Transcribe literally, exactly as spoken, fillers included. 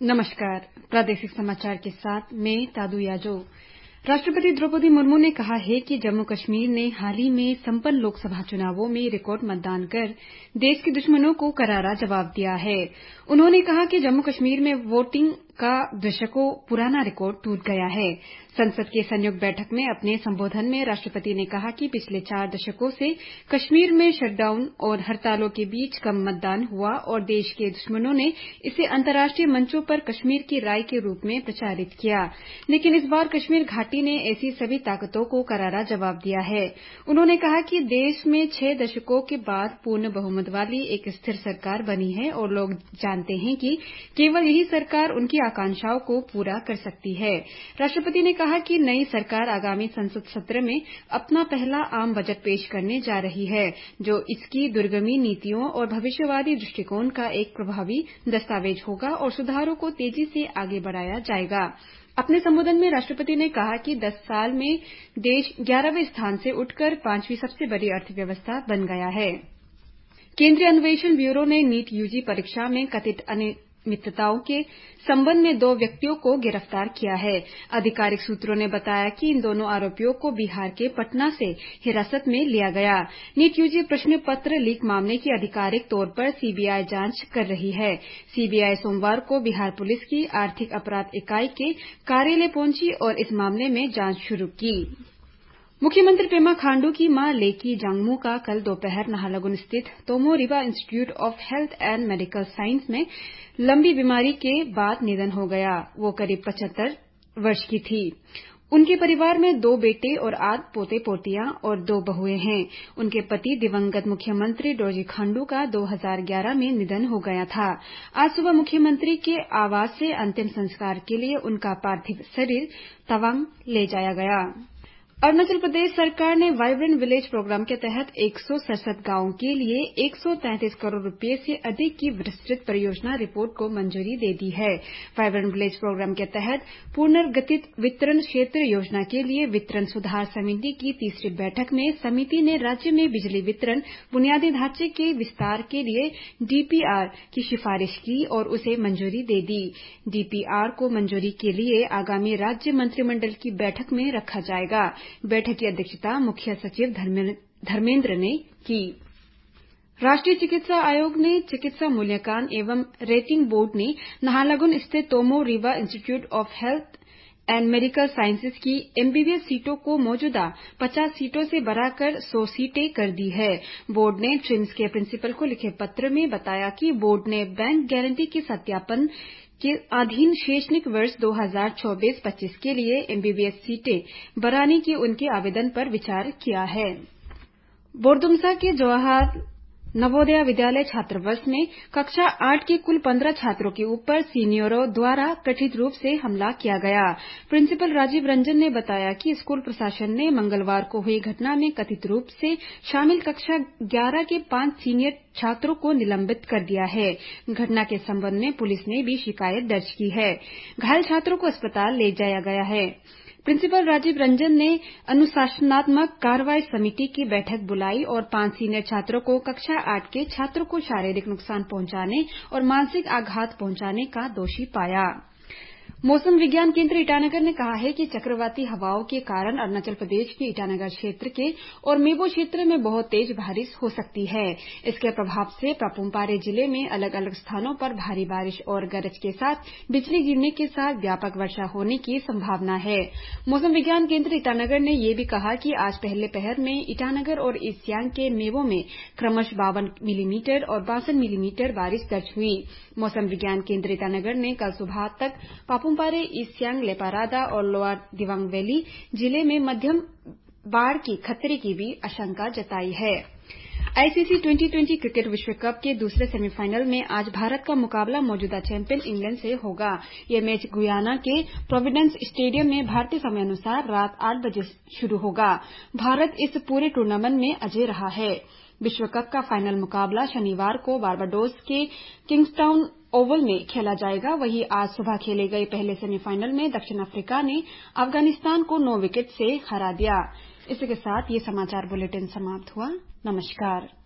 नमस्कार। प्रादेशिक समाचार के साथ मैं तादू याजो। राष्ट्रपति द्रौपदी मुर्मू ने कहा है कि जम्मू कश्मीर ने हाल ही में संपन्न लोकसभा चुनावों में रिकॉर्ड मतदान कर देश के दुश्मनों को करारा जवाब दिया है। उन्होंने कहा कि जम्मू कश्मीर में वोटिंग का दशकों पुराना रिकॉर्ड टूट गया है। संसद की संयुक्त बैठक में अपने संबोधन में राष्ट्रपति ने कहा कि पिछले चार दशकों से कश्मीर में शटडाउन और हड़तालों के बीच कम मतदान हुआ और देश के दुश्मनों ने इसे अंतर्राष्ट्रीय मंचों पर कश्मीर की राय के रूप में प्रचारित किया। लेकिन इस बार कश्मीर घाटी ने ऐसी सभी ताकतों को करारा जवाब दिया है। उन्होंने कहा कि देश में छह दशकों के बाद पूर्ण बहुमत वाली एक स्थिर सरकार बनी है और लोग जानते हैं कि केवल यही सरकार उनकी आकांक्षाओं को पूरा कर सकती है। राष्ट्रपति ने कहा कि नई सरकार आगामी संसद सत्र में अपना पहला आम बजट पेश करने जा रही है, जो इसकी दूरगामी नीतियों और भविष्यवादी दृष्टिकोण का एक प्रभावी दस्तावेज होगा और सुधारों को तेजी से आगे बढ़ाया जाएगा। अपने संबोधन में राष्ट्रपति ने कहा कि दस साल में देश ग्यारहवें स्थान से उठकर पांचवीं सबसे बड़ी अर्थव्यवस्था बन गया है। केंद्रीय अन्वेषण ब्यूरो ने नीट यूजी परीक्षा में कथित अनियमितताओं के संबंध में दो व्यक्तियों को गिरफ्तार किया है। आधिकारिक सूत्रों ने बताया कि इन दोनों आरोपियों को बिहार के पटना से हिरासत में लिया गया। नीट यूजी प्रश्न पत्र लीक मामले की आधिकारिक तौर पर सीबीआई जांच कर रही है। सीबीआई सोमवार को बिहार पुलिस की आर्थिक अपराध इकाई के कार्यालय पहुंची और इस मामले में जांच शुरू की। मुख्यमंत्री पेमा खांडू की मां लेकी जांगमू का कल दोपहर नाहरलगुन स्थित Tomo Riba Institute of Health and Medical Science में लंबी बीमारी के बाद निधन हो गया। वो करीब पचहत्तर वर्ष की थी। उनके परिवार में दो बेटे और आठ पोते पोतियां और दो बहुएं हैं। उनके पति दिवंगत मुख्यमंत्री दोरजी खांडू का दो हज़ार ग्यारह में निधन हो गया था। आज सुबह मुख्यमंत्री के आवास से अंतिम संस्कार के लिए उनका पार्थिव शरीर तवांग ले जाया गया। अरुणाचल प्रदेश सरकार ने वाइब्रेंट विलेज प्रोग्राम के तहत एक सौ सड़सठ गांवों के लिए एक सौ तैंतीस करोड़ रुपए से अधिक की विस्तृत परियोजना रिपोर्ट को मंजूरी दे दी है। वाइब्रेंट विलेज प्रोग्राम के तहत पुनर्गठित वितरण क्षेत्र योजना के लिए वितरण सुधार समिति की तीसरी बैठक में समिति ने राज्य में बिजली वितरण बुनियादी ढांचे के विस्तार के लिए डीपीआर की सिफारिश की और उसे मंजूरी दे दी। डीपीआर को मंजूरी के लिए आगामी राज्य मंत्रिमंडल की बैठक में रखा जाएगा। बैठक की अध्यक्षता मुख्य सचिव धर्मेंद्र ने की। राष्ट्रीय चिकित्सा आयोग ने चिकित्सा मूल्यांकन एवं रेटिंग बोर्ड ने नाहरलगुन स्थित Tomo Riba Institute of Health and Medical Sciences की एमबीबीएस सीटों को मौजूदा पचास सीटों से बढ़ाकर सौ सीटें कर दी है। बोर्ड ने ट्रिम्स के प्रिंसिपल को लिखे पत्र में बताया कि बोर्ड ने बैंक गारंटी के सत्यापन के अधीन शैक्षणिक वर्ष दो हज़ार चौबीस पच्चीस के लिए एमबीबीएस सीटें बढ़ाने के उनके आवेदन पर विचार किया है। बोरदुमसा के जवाहर नवोदय विद्यालय छात्रावास में कक्षा आठ के कुल पंद्रह छात्रों के ऊपर सीनियरों द्वारा कथित रूप से हमला किया गया। प्रिंसिपल राजीव रंजन ने बताया कि स्कूल प्रशासन ने मंगलवार को हुई घटना में कथित रूप से शामिल कक्षा ग्यारह के पांच सीनियर छात्रों को निलंबित कर दिया है। घटना के संबंध में पुलिस ने भी शिकायत दर्ज की है। घायल छात्रों को अस्पताल ले जाया गया है। प्रिंसिपल राजीव रंजन ने अनुशासनात्मक कार्रवाई समिति की बैठक बुलाई और पांच सीनियर छात्रों को कक्षा आठ के छात्रों को शारीरिक नुकसान पहुंचाने और मानसिक आघात पहुंचाने का दोषी पाया। मौसम विज्ञान केंद्र ईटानगर ने कहा है कि चक्रवाती हवाओं के कारण अरुणाचल प्रदेश के ईटानगर क्षेत्र के और मेबो क्षेत्र में बहुत तेज बारिश हो सकती है। इसके प्रभाव से पापुम-पारे जिले में अलग अलग स्थानों पर भारी बारिश और गरज के साथ बिजली गिरने के साथ व्यापक वर्षा होने की संभावना है। मौसम विज्ञान केंद्र ईटानगर ने यह भी कहा कि आज पहले पहर में ईटानगर और ईस्ट सियांग के मेबो में क्रमशः बावन मिलीमीटर और बासठ मिलीमीटर बारिश दर्ज हुई। मौसम विज्ञान केंद्र ईटानगर ने कल सुबह तक पापुम-पारे, ईस्ट सियांग, लेपारादा और लोअर दिबांग वैली जिले में मध्यम बाढ़ की खतरे की भी आशंका जताई है। आईसीसी ट्वेंटी ट्वेंटी क्रिकेट विश्व कप के दूसरे सेमीफाइनल में आज भारत का मुकाबला मौजूदा चैंपियन इंग्लैंड से होगा। यह मैच गुयाना के प्रोविडेंस स्टेडियम में भारतीय समयानुसार रात आठ बजे शुरू होगा। भारत इस पूरे टूर्नामेंट में अजेय रहा है। विश्व कप का फाइनल मुकाबला शनिवार को बारबाडोस के किंग्सटाउन ओवल में खेला जाएगा। वहीं आज सुबह खेले गए पहले सेमीफाइनल में दक्षिण अफ्रीका ने अफगानिस्तान को नौ विकेट से हरा दिया। इसी के साथ ये समाचार बुलेटिन समाप्त हुआ। नमस्कार।